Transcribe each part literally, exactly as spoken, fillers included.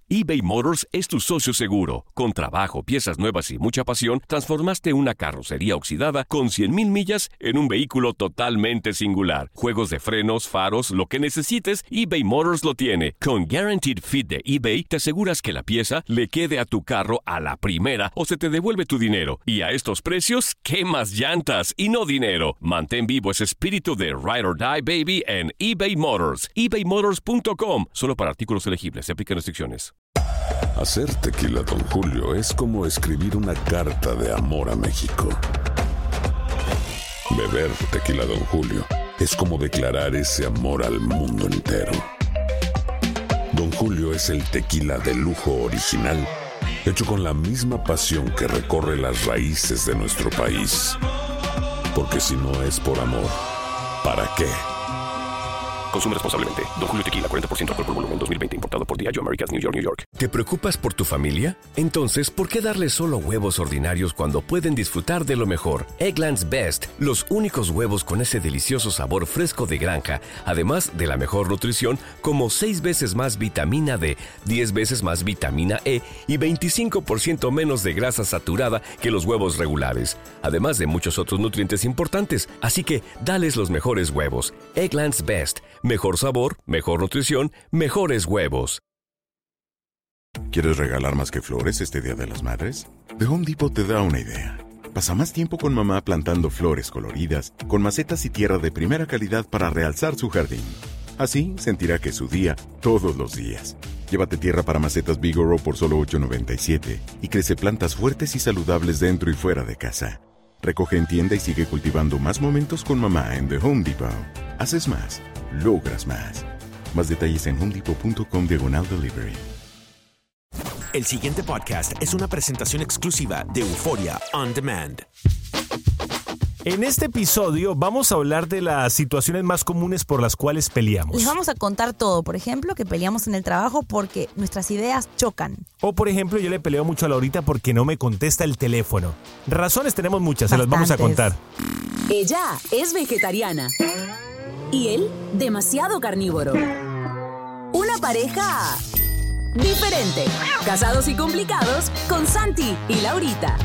eBay Motors es tu socio seguro. Con trabajo, piezas nuevas y mucha pasión, transformaste una carrocería oxidada con cien mil millas en un vehículo totalmente singular. Juegos de frenos, faros, lo que necesites, eBay Motors lo tiene. Con Guaranteed Fit de eBay, te aseguras que la pieza le quede a tu carro a la primera o se te devuelve tu dinero. Y a estos precios, ¿qué más llantas y no dinero? Mantén vivo ese espíritu de Ride or Die, baby, en eBay Motors. ebay motors punto com. Solo para artículos elegibles. Se aplican restricciones. Hacer tequila Don Julio es como escribir una carta de amor a México. Beber tequila Don Julio es como declarar ese amor al mundo entero. Don Julio es el tequila de lujo original, hecho con la misma pasión que recorre las raíces de nuestro país. Porque si no es por amor, ¿para qué? Consume responsablemente. Don Julio Tequila, cuarenta por ciento alcohol por volumen, dos mil veinte. Importado por Diageo Americas, New York, New York. ¿Te preocupas por tu familia? Entonces, ¿por qué darles solo huevos ordinarios cuando pueden disfrutar de lo mejor? Eggland's Best, los únicos huevos con ese delicioso sabor fresco de granja, además de la mejor nutrición, como seis veces más vitamina D, diez veces más vitamina E y veinticinco por ciento menos de grasa saturada que los huevos regulares, además de muchos otros nutrientes importantes. Así que, dales los mejores huevos. Eggland's Best. Mejor sabor, mejor nutrición, mejores huevos. ¿Quieres regalar más que flores este Día de las Madres? The Home Depot te da una idea. Pasa más tiempo con mamá plantando flores coloridas, con macetas y tierra de primera calidad para realzar su jardín. Así sentirá que es su día todos los días. Llévate tierra para macetas Bigoro por solo ocho noventa y siete y crece plantas fuertes y saludables dentro y fuera de casa. Recoge en tienda y sigue cultivando más momentos con mamá en The Home Depot. Haces más, logras más. Más detalles en homedepot.com diagonal delivery. El siguiente podcast es una presentación exclusiva de Euphoria On Demand. En este episodio vamos a hablar de las situaciones más comunes por las cuales peleamos. Les vamos a contar todo. Por ejemplo, que peleamos en el trabajo porque nuestras ideas chocan. O, por ejemplo, yo le peleo mucho a Laurita porque no me contesta el teléfono. Razones tenemos muchas, se las vamos a contar. Ella es vegetariana y él demasiado carnívoro. Una pareja diferente. Casados y complicados con Santi y Laurita.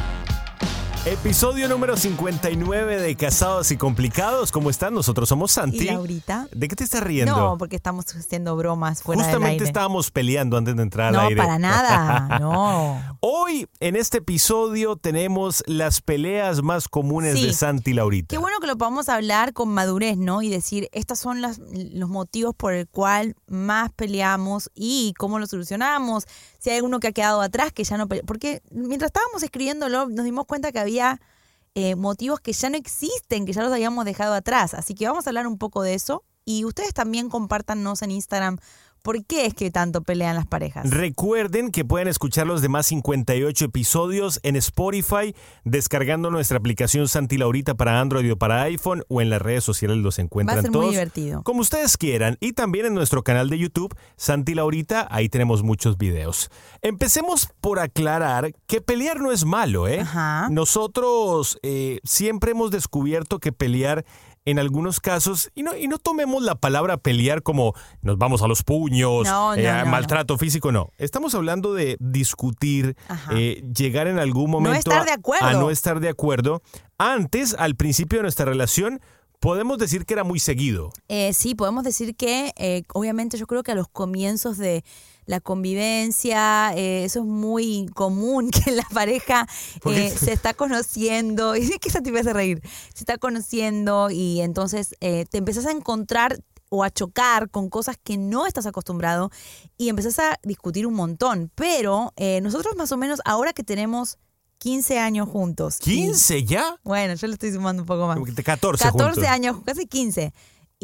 Episodio número cincuenta y nueve de Casados y Complicados. ¿Cómo están? Nosotros somos Santi. ¿Y Laurita? ¿De qué te estás riendo? No, porque estamos haciendo bromas fuera Justamente del aire. estábamos peleando antes de entrar no, al aire. No, para nada, no. Hoy, en este episodio, tenemos las peleas más comunes sí. de Santi y Laurita. Qué bueno que lo podamos hablar con madurez, ¿no? Y decir, estos son las, los motivos por el cual más peleamos y cómo lo solucionamos. Si hay alguno que ha quedado atrás, que ya no pelea. Porque mientras estábamos escribiéndolo, nos dimos cuenta que había eh, motivos que ya no existen, que ya los habíamos dejado atrás. Así que vamos a hablar un poco de eso. Y ustedes también compártanos en Instagram por qué es que tanto pelean las parejas. Recuerden que pueden escuchar los demás cincuenta y ocho episodios en Spotify, descargando nuestra aplicación Santi y Laurita para Android o para iPhone, o en las redes sociales los encuentran Va a ser todos muy divertido. como ustedes quieran. Y también en nuestro canal de YouTube, Santi y Laurita, ahí tenemos muchos videos. Empecemos por aclarar que pelear no es malo, ¿eh? Ajá. Nosotros eh, siempre hemos descubierto que pelear en algunos casos, y no, y no tomemos la palabra pelear como nos vamos a los puños, no, no, eh, no, maltrato no. físico, no. Estamos hablando de discutir, eh, llegar en algún momento no estar de acuerdo. A, a no estar de acuerdo. Antes, al principio de nuestra relación, podemos decir que era muy seguido. Eh, sí, podemos decir que, eh, obviamente, yo creo que a los comienzos de la convivencia, eh, eso es muy común, que la pareja eh, se está conociendo, y es que esa te hace reír, se está conociendo y entonces eh, te empezás a encontrar o a chocar con cosas que no estás acostumbrado y empezás a discutir un montón. Pero eh, nosotros más o menos, ahora que tenemos quince años juntos. ¿quince y, ya? Bueno, yo le estoy sumando un poco más. catorce catorce juntos. años, casi quince.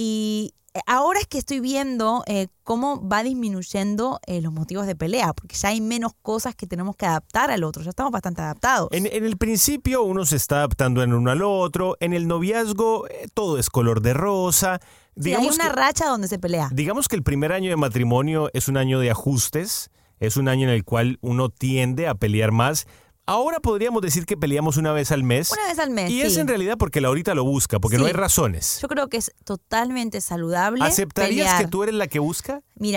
Y ahora es que estoy viendo eh, cómo va disminuyendo eh, los motivos de pelea, porque ya hay menos cosas que tenemos que adaptar al otro, ya estamos bastante adaptados. En, en el principio uno se está adaptando en uno al otro, en el noviazgo eh, todo es color de rosa. Sí, hay una que, racha donde se pelea. Digamos que el primer año de matrimonio es un año de ajustes, es un año en el cual uno tiende a pelear más. Ahora podríamos decir que peleamos una vez al mes. Una vez al mes, Y sí. es en realidad porque Laurita lo busca, porque sí. no hay razones. Yo creo que es totalmente saludable. ¿Aceptarías pelear. que tú eres la que busca? Mira,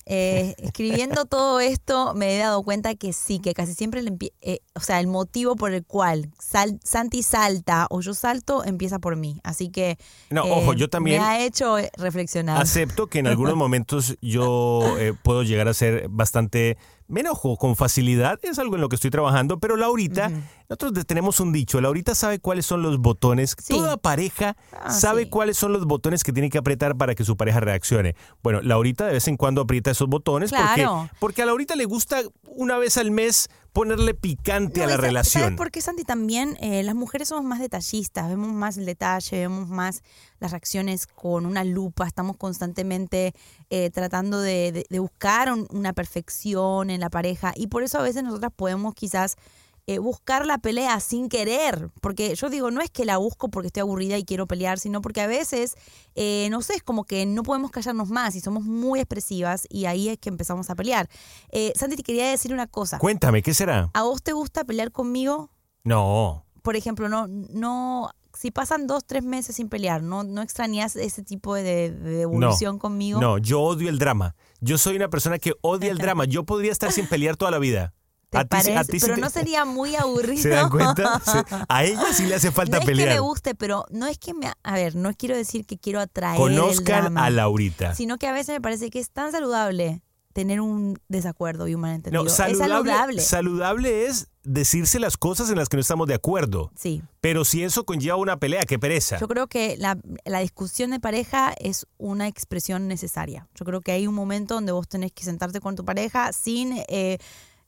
eh, escribiendo todo esto me he dado cuenta que sí, que casi siempre, le empie- eh, o sea, el motivo por el cual sal- Santi salta o yo salto empieza por mí. Así que No, eh, ojo, yo también me ha hecho reflexionar. acepto que en algunos momentos yo eh, puedo llegar a ser bastante... Me enojo con facilidad, es algo en lo que estoy trabajando, pero Laurita, uh-huh. nosotros de- tenemos un dicho, Laurita sabe cuáles son los botones, Sí. toda pareja Ah, sabe sí. cuáles son los botones que tiene que apretar para que su pareja reaccione. Bueno, Laurita de vez en cuando aprieta esos botones Claro. porque, porque a Laurita le gusta una vez al mes ponerle picante No, a la y sa- relación. ¿Sabes por qué, Santi? También eh, las mujeres somos más detallistas, vemos más el detalle, vemos más las reacciones con una lupa, estamos constantemente eh, tratando de, de- de buscar un- una perfección en la pareja y por eso a veces nosotras podemos quizás eh, buscar la pelea sin querer, porque yo digo, no es que la busco porque estoy aburrida y quiero pelear, sino porque a veces, eh, no sé, es como que no podemos callarnos más y somos muy expresivas y ahí es que empezamos a pelear. Eh, Santi, te quería decir una cosa. Cuéntame, ¿qué será? ¿A vos te gusta pelear conmigo? No. Por ejemplo, no, no, si pasan dos, tres meses sin pelear, ¿no, no extrañas ese tipo de, de devolución No, conmigo? No, yo odio el drama. Yo soy una persona que odia el drama. Yo podría estar sin pelear toda la vida. ¿Te A ti sí- parece? a ti sí Pero te- no sería muy aburrido. ¿Se dan cuenta? Sí. A ella sí le hace falta no es pelear. que me guste, pero no es que me... A ver, no quiero decir que quiero atraer Conozcan el drama, a Laurita. sino que a veces me parece que es tan saludable tener un desacuerdo y un malentendido. No, es saludable, saludable. saludable es decirse las cosas en las que no estamos de acuerdo. Sí. Pero si eso conlleva una pelea, qué pereza. Yo creo que la, la discusión de pareja es una expresión necesaria. Yo creo que hay un momento donde vos tenés que sentarte con tu pareja sin... Eh,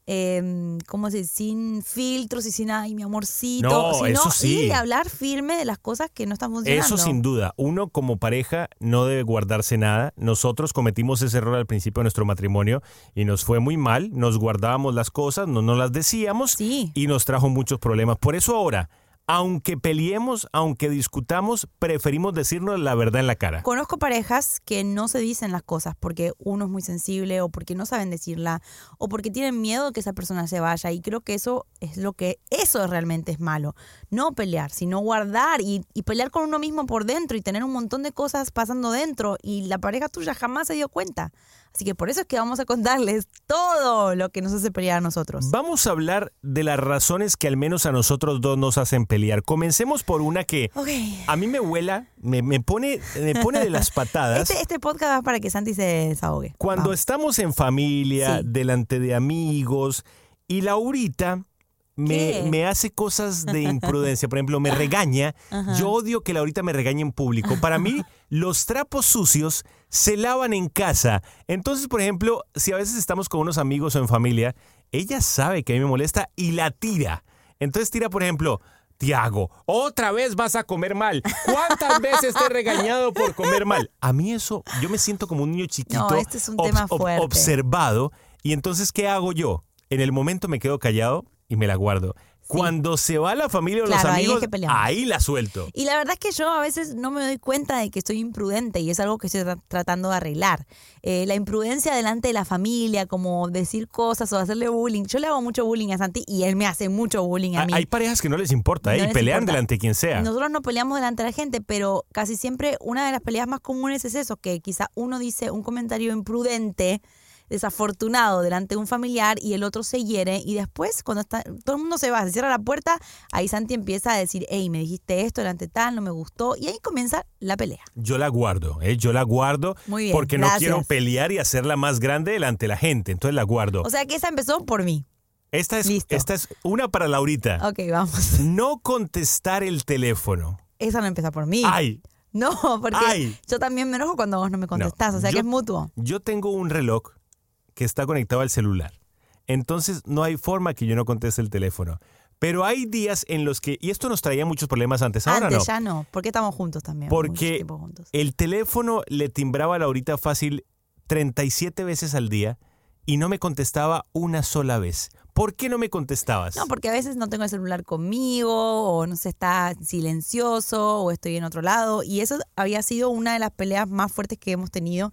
eh, ¿cómo se dice? Sin filtros y sin, ay, mi amorcito. No, sino eso sí. ir y hablar firme de las cosas que no están funcionando. Eso sin duda. Uno como pareja no debe guardarse nada. Nosotros cometimos ese error al principio de nuestro matrimonio y nos fue muy mal. Nos guardábamos las cosas, no nos las decíamos Sí. y nos trajo muchos problemas. Por eso ahora, aunque peleemos, aunque discutamos, preferimos decirnos la verdad en la cara. Conozco parejas que no se dicen las cosas porque uno es muy sensible o porque no saben decirla o porque tienen miedo de que esa persona se vaya y creo que eso es lo que, eso realmente es malo. No pelear, sino guardar y, y pelear con uno mismo por dentro y tener un montón de cosas pasando dentro y la pareja tuya jamás se dio cuenta. Así que por eso es que vamos a contarles todo lo que nos hace pelear a nosotros. Vamos a hablar de las razones que al menos a nosotros dos nos hacen pelear. Comencemos por una que Ok. a mí me vuela, me, me pone, me pone de las patadas. Este, este podcast va para que Santi se desahogue. Cuando Vamos. estamos en familia, Sí. delante de amigos, y Laurita me, ¿Qué? me hace cosas de imprudencia. Por ejemplo, me regaña. Ajá. Yo odio que Laurita me regañe en público. Para mí, los trapos sucios se lavan en casa. Entonces, por ejemplo, si a veces estamos con unos amigos o en familia, ella sabe que a mí me molesta y la tira. Entonces tira, por ejemplo... Tiago, otra vez vas a comer mal. ¿Cuántas veces te he regañado por comer mal? A mí eso, yo me siento como un niño chiquito No, este es un tema fuerte. observado. Y entonces, ¿qué hago yo? En el momento me quedo callado y me la guardo. Cuando se va la familia o Claro, los ahí es amigos, que peleamos. ahí la suelto. Y la verdad es que yo a veces no me doy cuenta de que estoy imprudente y es algo que estoy tra- tratando de arreglar. Eh, la imprudencia delante de la familia, como decir cosas o hacerle bullying. Yo le hago mucho bullying a Santi y él me hace mucho bullying a Ha- mí. Hay parejas que no les importa, ¿eh? No y les pelean importa. delante de quien sea. Nosotros no peleamos delante de la gente, pero casi siempre una de las peleas más comunes es eso, que quizá uno dice un comentario imprudente, desafortunado delante de un familiar y el otro se hiere y después cuando está todo el mundo se va, se cierra la puerta, ahí Santi empieza a decir, hey, me dijiste esto delante tal, no me gustó y ahí comienza la pelea. Yo la guardo, ¿eh? Yo la guardo Muy bien, porque no gracias. quiero pelear y hacerla más grande delante de la gente. Entonces la guardo. O sea que esa empezó por mí. Esta es, listo. esta es una para Laurita. Ok, vamos. No contestar el teléfono. Esa no empieza por mí. Ay, No, porque Ay. yo también me enojo cuando vos no me contestás, No, o sea yo- que es mutuo. yo tengo un reloj que está conectado al celular. Entonces no hay forma que yo no conteste el teléfono. Pero hay días en los que, y esto nos traía muchos problemas antes, ahora Antes no. ya no, porque estamos juntos también. mucho Porque tiempo juntos. el teléfono le timbraba a Laurita fácil treinta y siete veces al día y no me contestaba una sola vez. ¿Por qué no me contestabas? No, porque a veces no tengo el celular conmigo, o no sé, está silencioso, o estoy en otro lado. Y eso había sido una de las peleas más fuertes que hemos tenido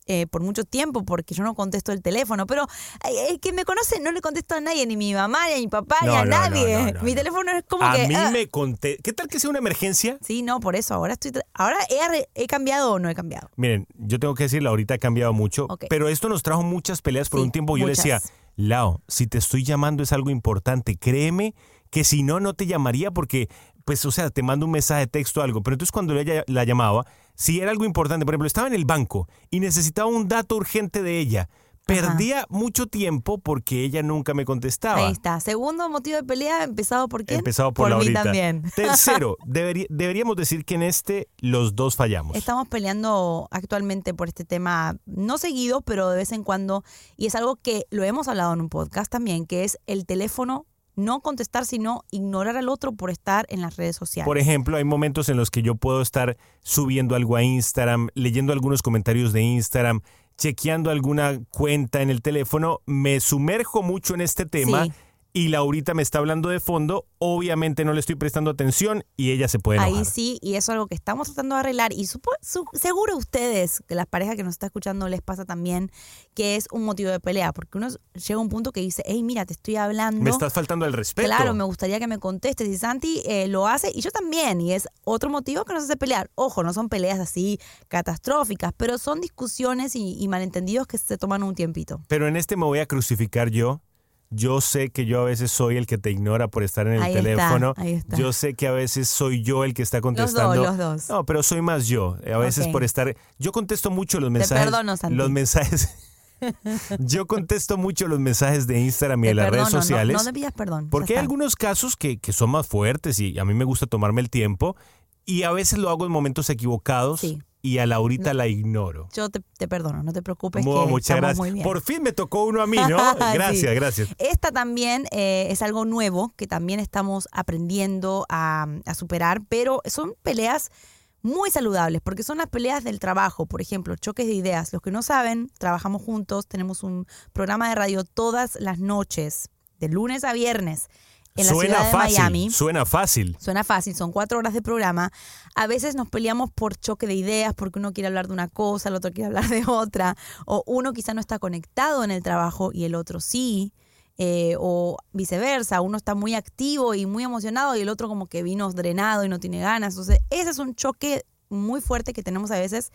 eh, por mucho tiempo porque yo no contesto el teléfono, pero eh, el que me conoce no le contesto a nadie, ni a mi mamá, ni a mi papá, No, ni a no, nadie. no, no, no, mi no. teléfono es como A que... mí ah. me conté. ¿Qué tal que sea una emergencia? Sí, no, por eso. Ahora estoy. Ahora he, arre- he cambiado o no he cambiado. Miren, yo tengo que decirlo, ahorita ha cambiado mucho, Ok. pero esto nos trajo muchas peleas por Sí, un tiempo. Yo muchas. le decía, Lao, si te estoy llamando es algo importante, créeme que si no, no te llamaría porque, pues, o sea, te mando un mensaje de texto o algo. Pero entonces cuando ella la llamaba, si era algo importante, por ejemplo, estaba en el banco y necesitaba un dato urgente de ella, perdía mucho tiempo porque ella nunca me contestaba. Ahí está. Segundo motivo de pelea, empezado por quién? Empezado por, mí Laurita. también. Tercero, deberí- deberíamos decir que en este los dos fallamos. Estamos peleando actualmente por este tema, no seguido, pero de vez en cuando. Y es algo que lo hemos hablado en un podcast también, que es el teléfono, no contestar, sino ignorar al otro por estar en las redes sociales. Por ejemplo, hay momentos en los que yo puedo estar subiendo algo a Instagram, leyendo algunos comentarios de Instagram, chequeando alguna cuenta en el teléfono, me sumerjo mucho en este tema Sí. y Laurita me está hablando de fondo, obviamente no le estoy prestando atención y ella se puede enojar. Ahí sí, y eso es algo que estamos tratando de arreglar. Y supo, su- seguro a ustedes, que las parejas que nos está escuchando les pasa también, que es un motivo de pelea. Porque uno llega a un punto que dice, hey, mira, te estoy hablando. Me estás faltando al respeto. Claro, me gustaría que me contestes. Y Santi eh, lo hace y yo también. Y es otro motivo que nos hace pelear. Ojo, no son peleas así catastróficas, pero son discusiones y, y malentendidos que se toman un tiempito. Pero en este me voy a crucificar yo. Yo sé que yo a veces soy el que te ignora por estar en el Ahí está, teléfono. ahí está. Yo sé que a veces soy yo el que está Los contestando. dos, los dos. No, pero soy más yo. A veces Ok. por estar... Yo contesto mucho los mensajes. perdono, Santi. Los mensajes... Yo contesto mucho los mensajes de Instagram y Te de las redes perdono, no- sociales. No, te pidas perdón. Porque ya hay está. algunos casos que, que son más fuertes y a mí me gusta tomarme el tiempo. Y a veces lo hago en momentos equivocados. Sí. Y a Laurita la ignoro. Yo te, te perdono, no te preocupes. Mu- que muchas estamos gracias. muy bien. Por fin me tocó uno a mí, ¿no? Gracias, Sí. gracias. Esta también eh, es algo nuevo que también estamos aprendiendo a, a superar, pero son peleas muy saludables, porque son las peleas del trabajo, por ejemplo, choques de ideas. Los que no saben, trabajamos juntos, tenemos un programa de radio todas las noches, de lunes a viernes, en la Suena ciudad de fácil, Miami. suena fácil. Suena fácil, son cuatro horas de programa. A veces nos peleamos por choque de ideas, porque uno quiere hablar de una cosa, el otro quiere hablar de otra, o uno quizá no está conectado en el trabajo y el otro sí, eh, o viceversa, uno está muy activo y muy emocionado y el otro como que vino drenado y no tiene ganas. Entonces, ese es un choque muy fuerte que tenemos a veces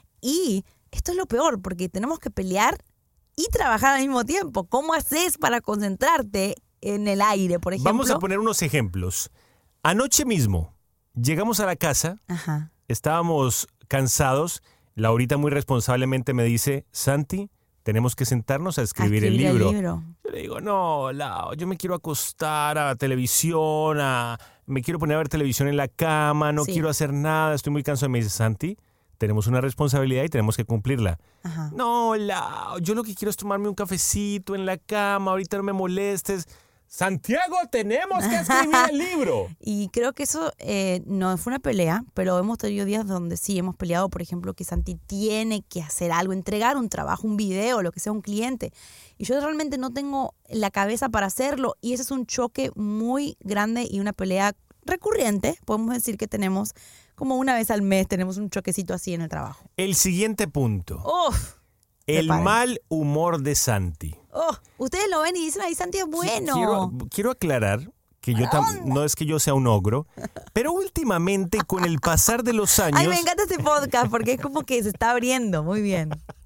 y esto es lo peor, porque tenemos que pelear y trabajar al mismo tiempo. ¿Cómo haces para concentrarte en el aire, por ejemplo? Vamos a poner unos ejemplos. Anoche mismo llegamos a la casa, Ajá. estábamos cansados. Laurita muy responsablemente me dice, Santi, tenemos que sentarnos a escribir, A el, escribir libro. el libro. Yo le digo, no, Lau, yo me quiero acostar a la televisión, a, me quiero poner a ver televisión en la cama, no Sí. quiero hacer nada, estoy muy cansado. Y me dice, Santi, tenemos una responsabilidad y tenemos que cumplirla. Ajá. No, Lau, yo lo que quiero es tomarme un cafecito en la cama, ahorita no me molestes. Santiago, tenemos que escribir el libro. Y creo que eso eh, no fue una pelea, pero hemos tenido días donde sí hemos peleado, por ejemplo, que Santi tiene que hacer algo, entregar un trabajo, un video, lo que sea, un cliente. Y yo realmente no tengo la cabeza para hacerlo. Y ese es un choque muy grande y una pelea recurrente. Podemos decir que tenemos como una vez al mes, tenemos un choquecito así en el trabajo. El siguiente punto. ¡Uf! El preparen. mal humor de Santi. Oh, ustedes lo ven y dicen, ay, Santi es bueno. Quiero, quiero aclarar que yo tam- no es que yo sea un ogro, pero últimamente con el pasar de los años, Ay, me encanta este podcast porque es como que se está abriendo. Muy bien.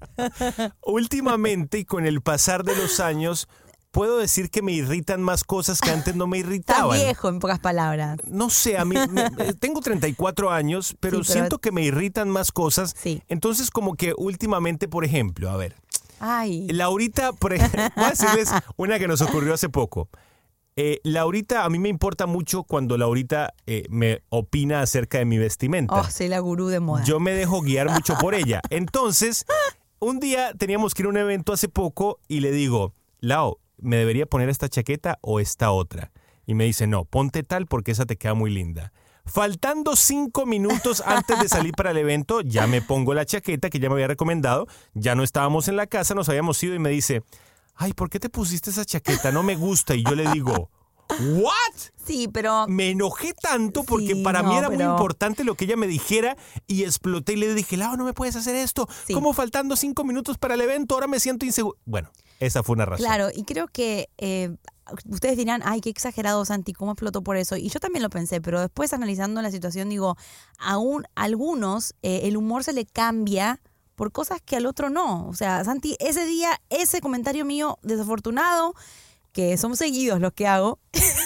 últimamente y con el pasar de los años, puedo decir que me irritan más cosas que antes no me Está irritaban. viejo, en pocas palabras. No sé, a mí me- eh, tengo treinta y cuatro años, pero, Sí, pero- siento que me irritan más cosas. Sí. Entonces, como que últimamente, por ejemplo, a ver, Ay. Laurita, por ejemplo, voy a decirles una que nos ocurrió hace poco. Eh, Laurita, a mí me importa mucho cuando Laurita eh, me opina acerca de mi vestimenta. Oh, soy la gurú de moda. Yo me dejo guiar mucho por ella. Entonces, un día teníamos que ir a un evento hace poco y le digo, Lau, ¿me debería poner esta chaqueta o esta otra? Y me dice, no, ponte tal porque esa te queda muy linda. Faltando cinco minutos antes de salir para el evento, ya me pongo la chaqueta que ya me había recomendado. Ya no estábamos en la casa, nos habíamos ido y me dice, ay, ¿por qué te pusiste esa chaqueta? No me gusta. Y yo le digo, ¿What? Sí, pero... Me enojé tanto porque Sí, para no, mí era pero- muy importante lo que ella me dijera y exploté y le dije, Lau, no me puedes hacer esto. Sí. ¿Cómo faltando cinco minutos para el evento? Ahora me siento inseguro. Bueno, esa fue una razón. Claro, y creo que eh, ustedes dirán, ay, qué exagerado, Santi, ¿cómo explotó por eso? Y yo también lo pensé, pero después analizando la situación digo, aún a algunos eh, el humor se le cambia por cosas que al otro no. O sea, Santi, ese día, ese comentario mío desafortunado, que son seguidos los que hago.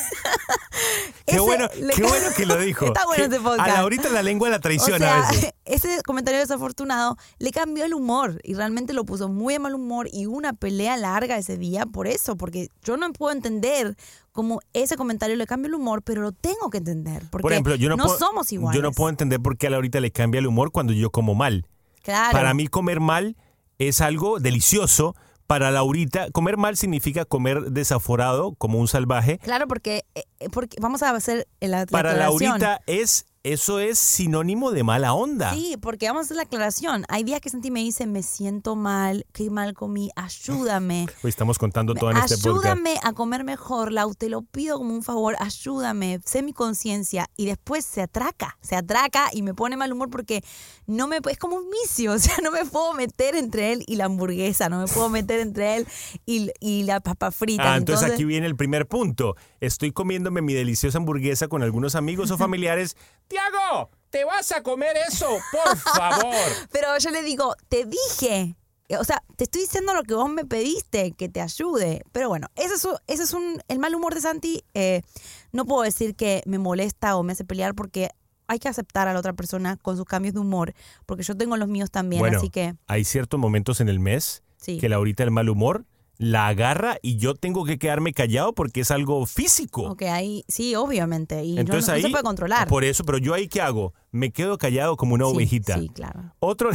Qué, ese bueno, le- qué bueno que lo dijo. Está bueno Que este podcast. A Laurita la lengua la O traiciona sea, a veces. ese comentario desafortunado le cambió el humor y realmente lo puso muy de mal humor y hubo una pelea larga ese día por eso, porque yo no puedo entender cómo ese comentario le cambia el humor, pero lo tengo que entender, porque Por ejemplo, yo no, no puedo, somos iguales. Yo no puedo entender por qué a Laurita le cambia el humor cuando yo como mal. Claro. Para mí comer mal es algo delicioso. Para Laurita, comer mal significa comer desaforado, como un salvaje. Claro, porque, eh, porque vamos a hacer la, la Para aclaración. Laurita es, eso es sinónimo de mala onda. Sí, porque vamos a hacer la aclaración. Hay días que Santi me dice, me siento mal, qué mal comí, ayúdame. Hoy estamos contando todo en este podcast. Ayúdame a comer mejor, Lau, te lo pido como un favor, ayúdame, sé mi conciencia. Y después se atraca, se atraca y me pone mal humor porque no me es como un vicio, o sea, no me puedo meter entre él y la hamburguesa, no me puedo meter entre él y, y la papa frita. Ah, entonces, aquí viene el primer punto. Estoy comiéndome mi deliciosa hamburguesa con algunos amigos o familiares. ¡Tiago! ¿Te vas a comer eso? ¡Por favor! Pero yo le digo, te dije, o sea, te estoy diciendo lo que vos me pediste, que te ayude. Pero bueno, ese es, ese es un, el mal humor de Santi. Eh, no puedo decir que me molesta o me hace pelear porque hay que aceptar a la otra persona con sus cambios de humor, porque yo tengo los míos también, Bueno, así que... hay ciertos momentos en el mes Sí. que Laurita el mal humor la agarra y yo tengo que quedarme callado porque es algo físico. Ok, ahí, sí, obviamente, y no- Entonces no, ahí, se puede controlar. Por eso, pero yo ahí ¿qué hago? Me quedo callado como una Sí, ovejita. Sí, claro. Otro,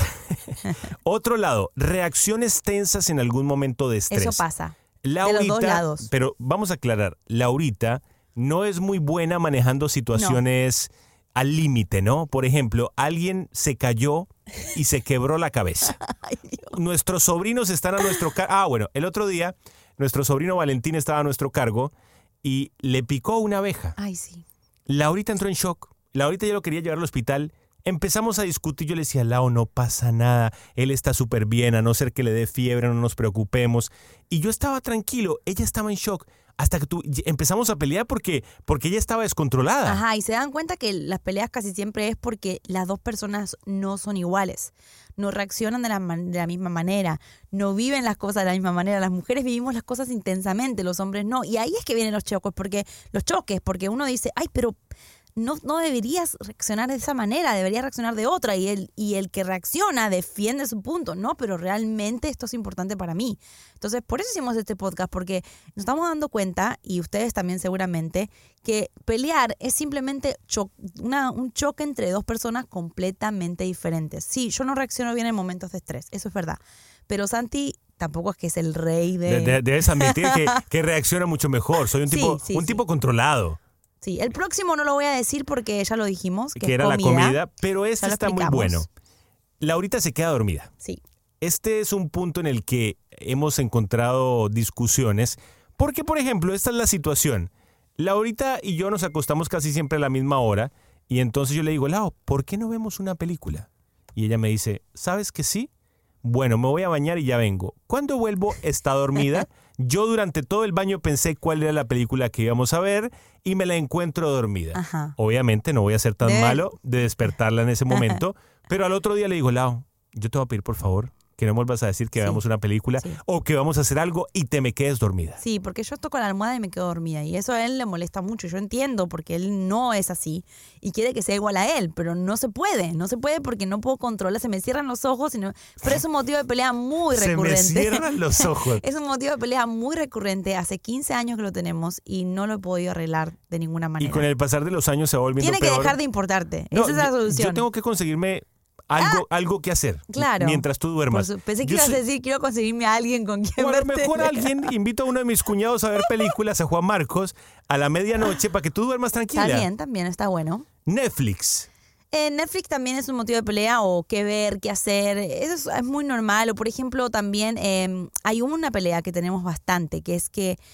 otro lado, reacciones tensas en algún momento de estrés. Eso pasa. Laurita, de los dos lados. Pero vamos a aclarar, Laurita no es muy buena manejando situaciones al límite, ¿no? Por ejemplo, alguien se cayó y se quebró la cabeza. Ay, Dios. Nuestros sobrinos están a nuestro cargo. Ah, bueno, el otro día nuestro sobrino Valentín estaba a nuestro cargo y le picó una abeja. Ay, sí. Laurita entró en shock. Laurita ya lo quería llevar al hospital. Empezamos a discutir. Yo le decía, Lau, no pasa nada. Él está súper bien, a no ser que le dé fiebre, no nos preocupemos. Y yo estaba tranquilo. Ella estaba en shock. Hasta que tú, empezamos a pelear porque, porque ella estaba descontrolada. Ajá, y se dan cuenta que las peleas casi siempre es porque las dos personas no son iguales, no reaccionan de la, man- de la misma manera, no viven las cosas de la misma manera. Las mujeres vivimos las cosas intensamente, los hombres no. Y ahí es que vienen los choques, porque los choques, porque uno dice, ay, pero no, no deberías reaccionar de esa manera, deberías reaccionar de otra. Y el, y el que reacciona defiende su punto. No, pero realmente esto es importante para mí. Entonces, por eso hicimos este podcast, porque nos estamos dando cuenta, y ustedes también seguramente, que pelear es simplemente cho- una, un choque entre dos personas completamente diferentes. Sí, yo no reacciono bien en momentos de estrés, eso es verdad. Pero Santi tampoco es que es el rey de... De- de- debes admitir que, que reacciona mucho mejor. Soy un Sí, tipo, sí, un sí. tipo controlado. Sí, el próximo no lo voy a decir porque ya lo dijimos, que, Que es era la comida, pero este Ya lo está muy explicamos. bueno. Laurita se queda dormida. Sí. Este es un punto en el que hemos encontrado discusiones, porque, por ejemplo, esta es la situación. Laurita y yo nos acostamos casi siempre a la misma hora, y entonces yo le digo, Lau, ¿por qué no vemos una película? Y ella me dice, ¿sabes que sí? Bueno, me voy a bañar y ya vengo. Cuando vuelvo, está dormida. Yo durante todo el baño pensé cuál era la película que íbamos a ver y me la encuentro dormida. Ajá. Obviamente no voy a ser tan De- malo de despertarla en ese momento, pero al otro día le digo, Lau, yo te voy a pedir por favor que no vuelvas a decir que Sí. veamos una película Sí. o que vamos a hacer algo y te me quedes dormida. Sí, porque yo toco la almohada y me quedo dormida. Y eso a él le molesta mucho. Yo entiendo porque él no es así y quiere que sea igual a él, pero no se puede. No se puede porque no puedo controlar. Se me cierran los ojos. Y no- Pero es un motivo de pelea muy Se me recurrente. cierran los ojos. Es un motivo de pelea muy recurrente. Hace quince años que lo tenemos y no lo he podido arreglar de ninguna Y manera. con el pasar de los años se va volviendo Tiene que peor. dejar de importarte. No, Esa es la yo- solución. Yo tengo que conseguirme algo, algo que hacer Claro. mientras tú Por duermas. su- Pensé que Yo ibas a soy- decir, quiero conseguirme a alguien con quien O a lo verte. mejor alguien invito a uno de mis cuñados a ver películas, a Juan Marcos, a la medianoche para que tú duermas tranquila. Está bien, también está bueno. Netflix. Eh, Netflix también es un motivo de pelea o qué ver, qué hacer. Eso es, es muy normal. O por ejemplo, también eh, hay una pelea que tenemos bastante, que es que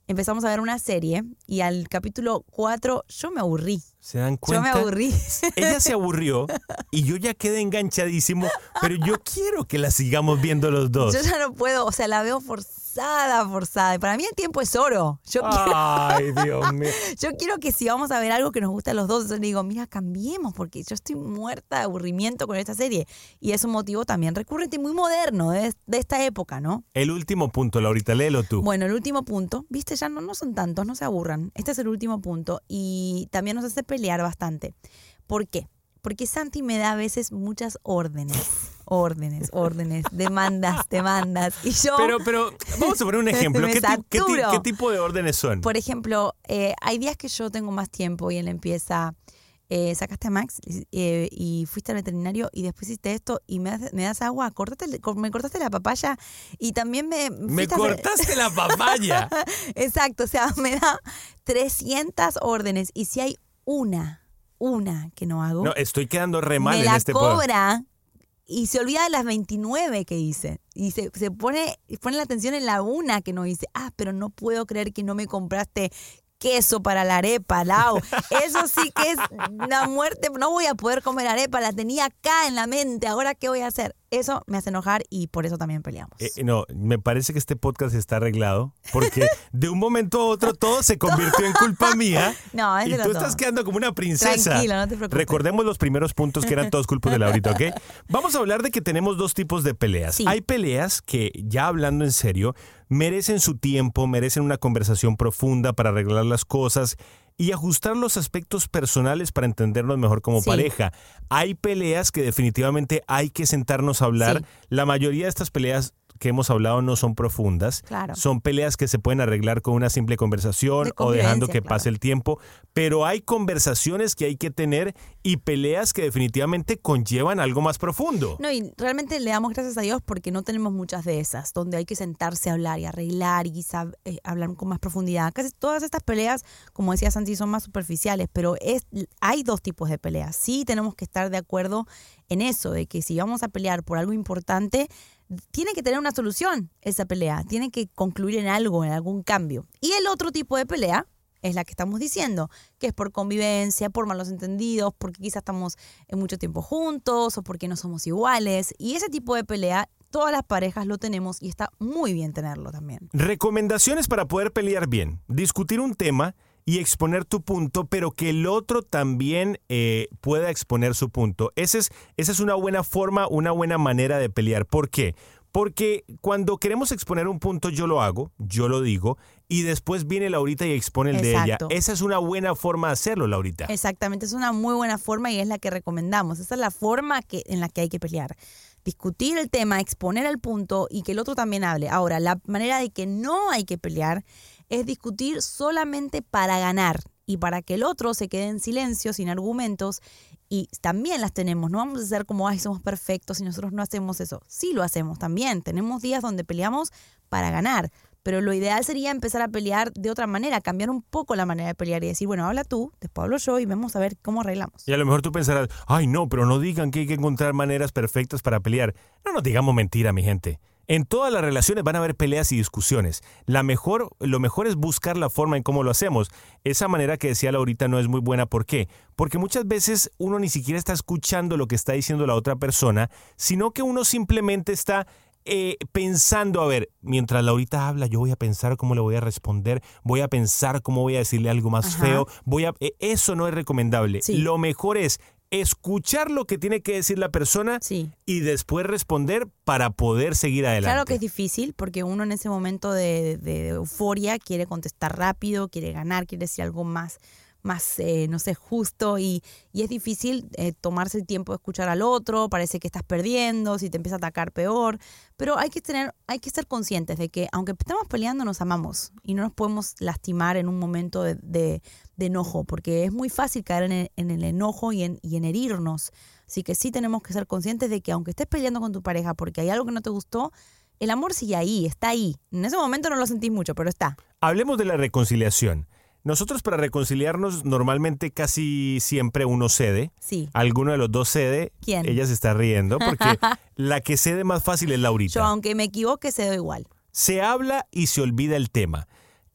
empezamos a ver una serie y al capítulo cuatro yo me aburrí. ¿Se dan cuenta? Yo me aburrí. Ella se aburrió y yo ya quedé enganchadísimo, pero yo quiero que la sigamos viendo los dos. Yo ya no puedo, o sea, la veo forzada, forzada. Y para mí el tiempo es oro. Yo Ay, quiero, Dios mío. Yo quiero que si vamos a ver algo que nos gusta a los dos, entonces digo, mira, cambiemos, porque yo estoy muerta de aburrimiento con esta serie. Y es un motivo también recurrente y muy moderno de, de esta época, ¿no? El último punto, Laurita, léelo tú. Bueno, el último punto, viste, ya no, no son tantos, no se aburran. Este es el último punto y también nos hace pelear bastante. ¿Por qué? Porque Santi me da a veces muchas órdenes, órdenes, órdenes, demandas, demandas. Y yo... Pero, pero, vamos a poner un ejemplo. me ¿Qué, ti- qué, ti- saturo. qué tipo de órdenes son? Por ejemplo, eh, hay días que yo tengo más tiempo y él empieza... Eh, sacaste a Max eh, y fuiste al veterinario y después hiciste esto y me das, me das agua, córtate, me cortaste la papaya y también me... Me fuiste a- cortaste la papaya. Exacto, o sea, me da trescientas órdenes y si hay una, una que no hago, No, estoy quedando re mal me en la este programa. cobra y se olvida de las veintinueve que hice y se, se pone, pone la atención en la una que no hice. Ah, pero no puedo creer que no me compraste queso para la arepa, Lau. Eso sí que es la muerte. No voy a poder comer arepa, la tenía acá en la mente. ¿Ahora qué voy a hacer? Eso me hace enojar y por eso también peleamos. Eh, no, me parece que este podcast está arreglado porque de un momento a otro todo se convirtió en culpa mía. No, es y de los tú dos. estás quedando como una princesa. Tranquilo, no te preocupes. Recordemos los primeros puntos que eran todos culpas de Laurita, ¿ok? Vamos a hablar de que tenemos dos tipos de peleas. Sí. Hay peleas que, ya hablando en serio, merecen su tiempo, merecen una conversación profunda para arreglar las cosas y ajustar los aspectos personales para entendernos mejor como Sí. pareja. Hay peleas que definitivamente hay que sentarnos a hablar. Sí. La mayoría de estas peleas que hemos hablado no son profundas. Claro. Son peleas que se pueden arreglar con una simple conversación De o dejando convivencia, que claro. pase el tiempo. Pero hay conversaciones que hay que tener y peleas que definitivamente conllevan algo más profundo. No, y realmente le damos gracias a Dios porque no tenemos muchas de esas, donde hay que sentarse a hablar y arreglar y sab- eh, hablar con más profundidad. Casi todas estas peleas, como decía Santi, son más superficiales, pero es, hay dos tipos de peleas. Sí tenemos que estar de acuerdo en eso, de que si vamos a pelear por algo importante, tiene que tener una solución esa pelea, tiene que concluir en algo, en algún cambio. Y el otro tipo de pelea es la que estamos diciendo, que es por convivencia, por malos entendidos, porque quizás estamos en mucho tiempo juntos o porque no somos iguales. Y ese tipo de pelea, todas las parejas lo tenemos y está muy bien tenerlo también. Recomendaciones para poder pelear bien. Discutir un tema y exponer tu punto, pero que el otro también eh, pueda exponer su punto. Esa es, esa es una buena forma, una buena manera de pelear. ¿Por qué? Porque cuando queremos exponer un punto, yo lo hago, yo lo digo, y después viene Laurita y expone el Exacto. de ella. Esa es una buena forma de hacerlo, Laurita. Exactamente, es una muy buena forma y es la que recomendamos. Esa es la forma que, en la que hay que pelear. Discutir el tema, exponer el punto y que el otro también hable. Ahora, la manera de que no hay que pelear es discutir solamente para ganar y para que el otro se quede en silencio, sin argumentos. Y también las tenemos, no vamos a ser como, ay, somos perfectos y nosotros no hacemos eso. Sí lo hacemos también, tenemos días donde peleamos para ganar, pero lo ideal sería empezar a pelear de otra manera, cambiar un poco la manera de pelear y decir, bueno, habla tú, después hablo yo y vamos a ver cómo arreglamos. Y a lo mejor tú pensarás, ay no, pero no digan que hay que encontrar maneras perfectas para pelear. No nos digamos mentira, mi gente. En todas las relaciones van a haber peleas y discusiones. La mejor, lo mejor es buscar la forma en cómo lo hacemos. Esa manera que decía Laurita no es muy buena. ¿Por qué? Porque muchas veces uno ni siquiera está escuchando lo que está diciendo la otra persona, sino que uno simplemente está eh, pensando, a ver, mientras Laurita habla, yo voy a pensar cómo le voy a responder, voy a pensar cómo voy a decirle algo más Ajá. feo. Voy a, eh, eso no es recomendable. Sí. Lo mejor es escuchar lo que tiene que decir la persona Sí. y después responder para poder seguir adelante. Claro que es difícil porque uno en ese momento de, de- de euforia quiere contestar rápido, quiere ganar, quiere decir algo más, más eh, no sé, justo y, y es difícil eh, tomarse el tiempo de escuchar al otro, parece que estás perdiendo, si te empieza a atacar peor, pero hay que tener, hay que ser conscientes de que aunque estemos peleando nos amamos y no nos podemos lastimar en un momento de, de, de enojo porque es muy fácil caer en el, en el enojo y en, y en herirnos. Así que sí tenemos que ser conscientes de que aunque estés peleando con tu pareja porque hay algo que no te gustó, el amor sigue ahí, está ahí. En ese momento no lo sentís mucho, pero está. Hablemos de la reconciliación. Nosotros para reconciliarnos normalmente casi siempre uno cede. Sí. Alguno de los dos cede. ¿Quién? Ella se está riendo porque la que cede más fácil es Laurita. Yo, aunque me equivoque, se da igual. Se habla y se olvida el tema.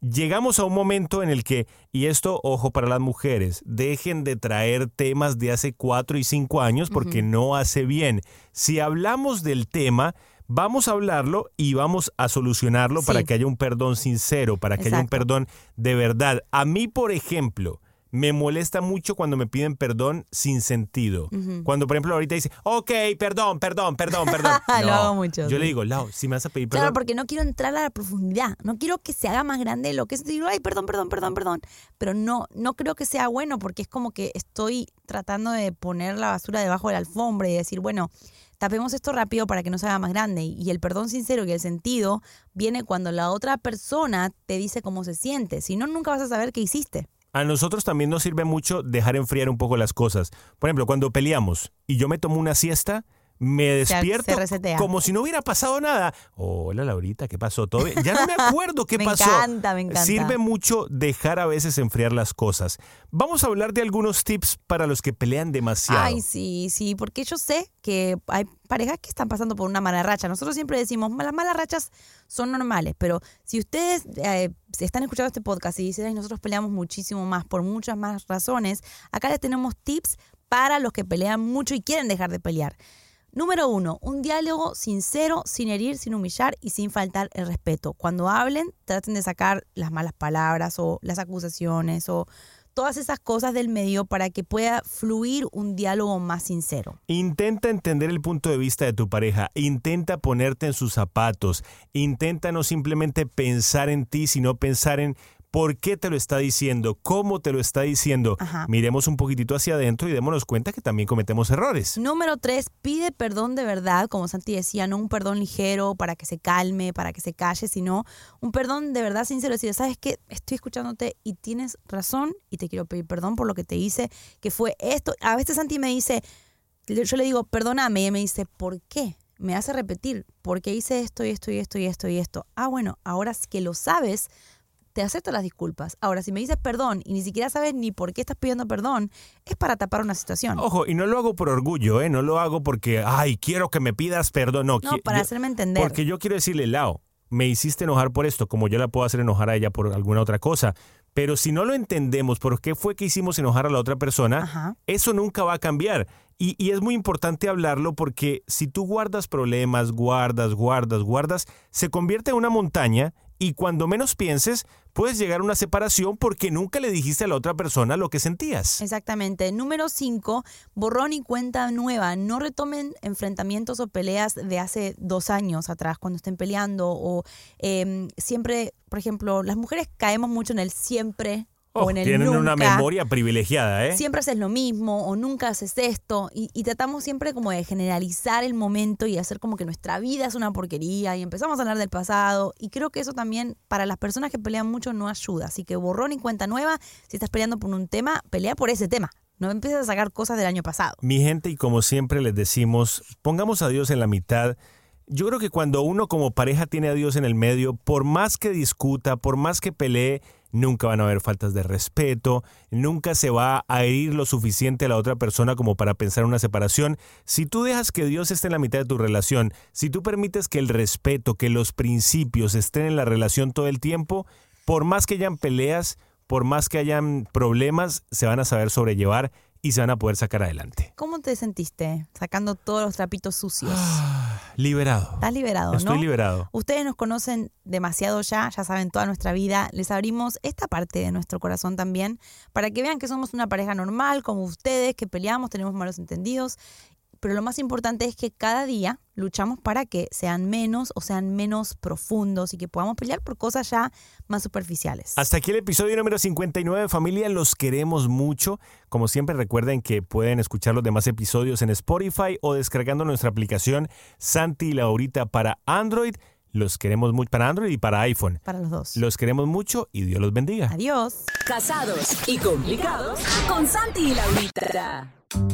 llegamos a un momento en el que, y esto, ojo para las mujeres, dejen de traer temas de hace cuatro y cinco años porque uh-huh. no hace bien. Si hablamos del tema, vamos a hablarlo y vamos a solucionarlo sí. para que haya un perdón sincero, para que Exacto. haya un perdón de verdad. A mí, por ejemplo, me molesta mucho cuando me piden perdón sin sentido. Uh-huh. Cuando, por ejemplo, ahorita dice, ok, perdón, perdón, perdón, perdón. No, lo hago mucho. Yo sí. le digo, Lau, si me vas a pedir perdón. Claro, porque no quiero entrar a la profundidad. No quiero que se haga más grande lo que es. Digo, ay, perdón, perdón, perdón, perdón. Pero no, no creo que sea bueno porque es como que estoy tratando de poner la basura debajo de la alfombra y decir, bueno, tapemos esto rápido para que no se haga más grande. Y el perdón sincero y el sentido viene cuando la otra persona te dice cómo se siente. Si no, nunca vas a saber qué hiciste. A nosotros también nos sirve mucho dejar enfriar un poco las cosas. Por ejemplo, cuando peleamos y yo me tomo una siesta, me despierto como si no hubiera pasado nada. Hola, Laurita, ¿qué pasó? ¿Todo bien? Ya no me acuerdo qué me pasó. Me encanta, me encanta. Sirve mucho dejar a veces enfriar las cosas. Vamos a hablar de algunos tips para los que pelean demasiado. Ay, sí, sí, porque yo sé que hay parejas que están pasando por una mala racha. Nosotros siempre decimos, las malas rachas son normales, pero si ustedes eh, están escuchando este podcast y dicen, ay, nosotros peleamos muchísimo más por muchas más razones, acá les tenemos tips para los que pelean mucho y quieren dejar de pelear. Número uno, un diálogo sincero, sin herir, sin humillar y sin faltar el respeto. Cuando hablen, traten de sacar las malas palabras o las acusaciones o todas esas cosas del medio para que pueda fluir un diálogo más sincero. Intenta entender el punto de vista de tu pareja, intenta ponerte en sus zapatos, intenta no simplemente pensar en ti, sino pensar en por qué te lo está diciendo, cómo te lo está diciendo. Ajá. Miremos un poquitito hacia adentro y démonos cuenta que también cometemos errores. Número tres, pide perdón de verdad, como Santi decía, no un perdón ligero para que se calme, para que se calle, sino un perdón de verdad sincero. Decir, ¿sabes qué? Estoy escuchándote y tienes razón y te quiero pedir perdón por lo que te hice, que fue esto. A veces Santi me dice, yo le digo, perdóname, y él me dice, ¿por qué? Me hace repetir, ¿por qué hice esto y esto y esto y esto y esto? Ah, bueno, ahora que lo sabes, te acepto las disculpas. Ahora, si me dices perdón y ni siquiera sabes ni por qué estás pidiendo perdón, es para tapar una situación. Ojo, y no lo hago por orgullo, ¿eh? No lo hago porque, ay, quiero que me pidas perdón. No, no qui- para yo, hacerme entender. Porque yo quiero decirle, Lau, me hiciste enojar por esto, como yo la puedo hacer enojar a ella por alguna otra cosa. Pero si no lo entendemos por qué fue que hicimos enojar a la otra persona, Ajá. eso nunca va a cambiar. Y, y es muy importante hablarlo porque si tú guardas problemas, guardas, guardas, guardas, se convierte en una montaña y cuando menos pienses, puedes llegar a una separación porque nunca le dijiste a la otra persona lo que sentías. Exactamente. Número cinco, borrón y cuenta nueva. No retomen enfrentamientos o peleas de hace dos años atrás cuando estén peleando o eh, siempre, por ejemplo, las mujeres caemos mucho en el siempre Oh, o en el tienen nunca. una memoria privilegiada, ¿eh? Siempre haces lo mismo o nunca haces esto y, y tratamos siempre como de generalizar el momento y hacer como que nuestra vida es una porquería y empezamos a hablar del pasado y creo que eso también para las personas que pelean mucho no ayuda. Así que borrón y cuenta nueva. Si estás peleando por un tema, pelea por ese tema. No empieces a sacar cosas del año pasado. Mi gente, y como siempre les decimos, pongamos a Dios en la mitad. Yo creo que cuando uno como pareja tiene a Dios en el medio, por más que discuta, por más que pelee, nunca van a haber faltas de respeto, nunca se va a herir lo suficiente a la otra persona como para pensar en una separación. Si tú dejas que Dios esté en la mitad de tu relación, si tú permites que el respeto, que los principios estén en la relación todo el tiempo, por más que hayan peleas, por más que hayan problemas, se van a saber sobrellevar y se van a poder sacar adelante. ¿Cómo te sentiste sacando todos los trapitos sucios? Ah, liberado. Estás liberado, ¿no? Estoy liberado. Ustedes nos conocen demasiado ya, ya saben toda nuestra vida. Les abrimos esta parte de nuestro corazón también para que vean que somos una pareja normal como ustedes, que peleamos, tenemos malos entendidos. Pero lo más importante es que cada día luchamos para que sean menos o sean menos profundos y que podamos pelear por cosas ya más superficiales. Hasta aquí el episodio número cincuenta y nueve, familia. Los queremos mucho. Como siempre, recuerden que pueden escuchar los demás episodios en Spotify o descargando nuestra aplicación Santi y Laurita para Android. Los queremos mucho para Android y para iPhone. Para los dos. Los queremos mucho y Dios los bendiga. Adiós. Casados y complicados con Santi y Laurita.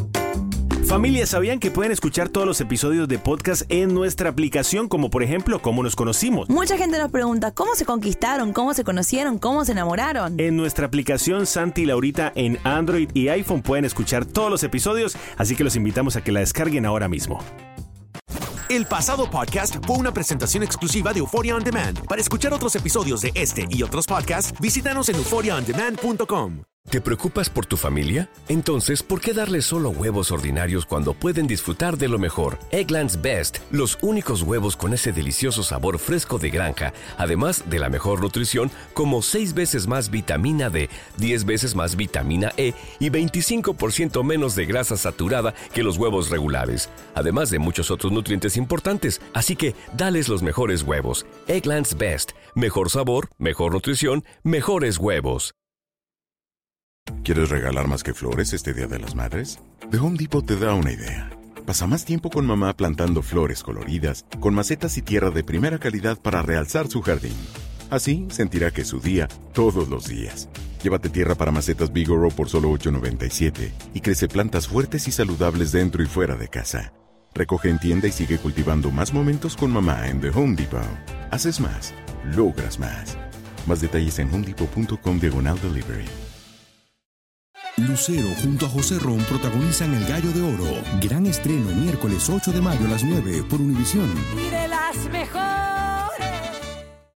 Familia, ¿sabían que pueden escuchar todos los episodios de podcast en nuestra aplicación? Como por ejemplo, ¿cómo nos conocimos? Mucha gente nos pregunta, ¿cómo se conquistaron? ¿Cómo se conocieron? ¿Cómo se enamoraron? En nuestra aplicación Santi y Laurita en Android y iPhone pueden escuchar todos los episodios, así que los invitamos a que la descarguen ahora mismo. El pasado podcast fue una presentación exclusiva de Euphoria On Demand. Para escuchar otros episodios de este y otros podcasts, visítanos en euforia on demand punto com. ¿Te preocupas por tu familia? Entonces, ¿por qué darles solo huevos ordinarios cuando pueden disfrutar de lo mejor? Eggland's Best, los únicos huevos con ese delicioso sabor fresco de granja, además de la mejor nutrición, como seis veces más vitamina D, diez veces más vitamina E y veinticinco por ciento menos de grasa saturada que los huevos regulares, además de muchos otros nutrientes importantes. Así que, dales los mejores huevos. Eggland's Best, mejor sabor, mejor nutrición, mejores huevos. ¿Quieres regalar más que flores este Día de las Madres? The Home Depot te da una idea. Pasa más tiempo con mamá plantando flores coloridas, con macetas y tierra de primera calidad para realzar su jardín. Así sentirá que es su día todos los días. Llévate tierra para macetas Bigoro por solo ocho noventa y siete y crece plantas fuertes y saludables dentro y fuera de casa. Recoge en tienda y sigue cultivando más momentos con mamá en The Home Depot. Haces más, logras más. Más detalles en homedepot punto com diagonal delivery. Lucero junto a José Ron protagonizan El Gallo de Oro. Gran estreno miércoles ocho de mayo a las nueve por Univisión. Y de las